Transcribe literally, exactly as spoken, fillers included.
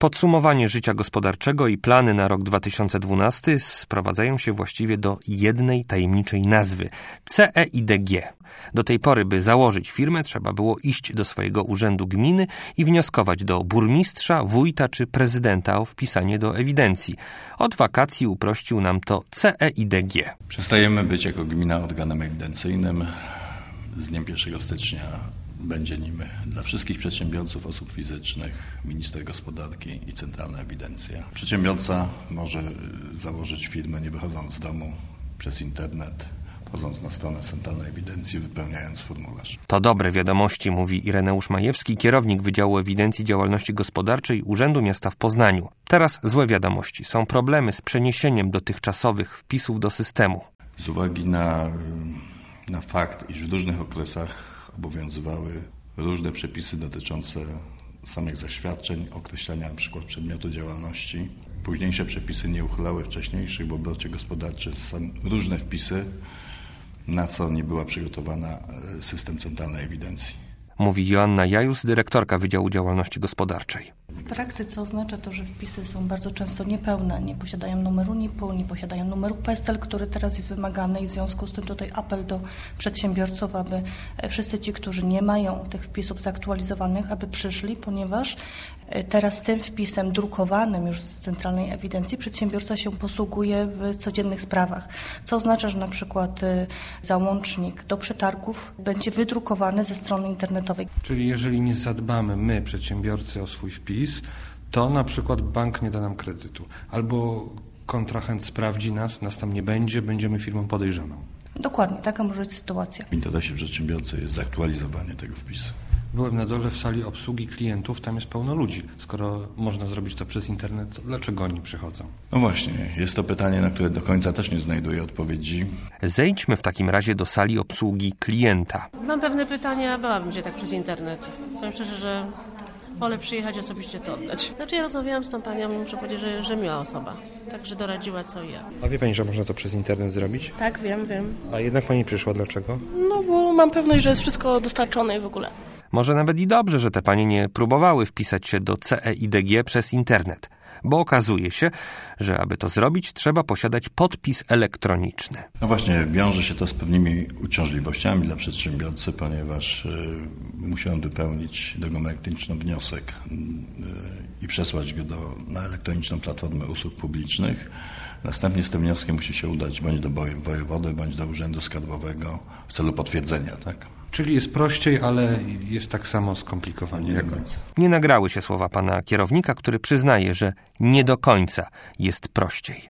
Podsumowanie życia gospodarczego i plany na rok dwa tysiące dwunasty sprowadzają się właściwie do jednej tajemniczej nazwy – C E I D G. Do tej pory, by założyć firmę, trzeba było iść do swojego urzędu gminy i wnioskować do burmistrza, wójta czy prezydenta o wpisanie do ewidencji. Od wakacji uprościł nam to C E I D G. Przestajemy być jako gmina organem ewidencyjnym. Z dniem pierwszego stycznia będzie nim dla wszystkich przedsiębiorców, osób fizycznych, minister gospodarki i centralna ewidencja. Przedsiębiorca może założyć firmę nie wychodząc z domu, przez internet, wchodząc na stronę centralnej ewidencji, wypełniając formularz. To dobre wiadomości, mówi Ireneusz Majewski, kierownik Wydziału Ewidencji Działalności Gospodarczej Urzędu Miasta w Poznaniu. Teraz złe wiadomości. Są problemy z przeniesieniem dotychczasowych wpisów do systemu. Z uwagi na, na fakt, iż w różnych okresach obowiązywały różne przepisy dotyczące samych zaświadczeń, określania na przykład przedmiotu działalności. Późniejsze przepisy nie uchylały wcześniejszych, w obrocie gospodarczym są różne wpisy, na co nie była przygotowana system centralnej ewidencji. Mówi Joanna Jajus, dyrektorka Wydziału Działalności Gospodarczej. W praktyce oznacza to, że wpisy są bardzo często niepełne, nie posiadają numeru N I P-u, nie posiadają numeru PESEL, który teraz jest wymagany i w związku z tym tutaj apel do przedsiębiorców, aby wszyscy ci, którzy nie mają tych wpisów zaktualizowanych, aby przyszli, ponieważ teraz tym wpisem drukowanym już z centralnej ewidencji przedsiębiorca się posługuje w codziennych sprawach, co oznacza, że na przykład załącznik do przetargów będzie wydrukowany ze strony internetowej. Czyli jeżeli nie zadbamy my, przedsiębiorcy, o swój wpis, to na przykład bank nie da nam kredytu. Albo kontrahent sprawdzi nas, nas tam nie będzie, będziemy firmą podejrzaną. Dokładnie, taka może być sytuacja. W interesie przedsiębiorcy jest zaktualizowanie tego wpisu. Byłem na dole w sali obsługi klientów, tam jest pełno ludzi. Skoro można zrobić to przez internet, to dlaczego oni przychodzą? No właśnie, jest to pytanie, na które do końca też nie znajduję odpowiedzi. Zejdźmy w takim razie do sali obsługi klienta. Mam pewne pytania, bałabym się tak przez internet. Powiem szczerze, że wolę przyjechać osobiście to oddać. Znaczy ja rozmawiałam z tą panią, muszę powiedzieć, że, że miła osoba. Także doradziła co i ja. A wie pani, że można to przez internet zrobić? Tak, wiem, wiem. A jednak pani przyszła, dlaczego? No bo mam pewność, że jest wszystko dostarczone i w ogóle. Może nawet i dobrze, że te panie nie próbowały wpisać się do C E I D G przez internet, bo okazuje się, że aby to zrobić, trzeba posiadać podpis elektroniczny. No właśnie, wiąże się to z pewnymi uciążliwościami dla przedsiębiorcy, ponieważ y, musi on wypełnić drogą elektroniczną wniosek y, i przesłać go do, na elektroniczną platformę usług publicznych. Następnie z tym wnioskiem musi się udać bądź do wojewody, bądź do urzędu skarbowego w celu potwierdzenia, tak? Czyli jest prościej, ale jest tak samo skomplikowanie. Nie do końca. Nie nagrały się słowa pana kierownika, który przyznaje, że nie do końca jest prościej.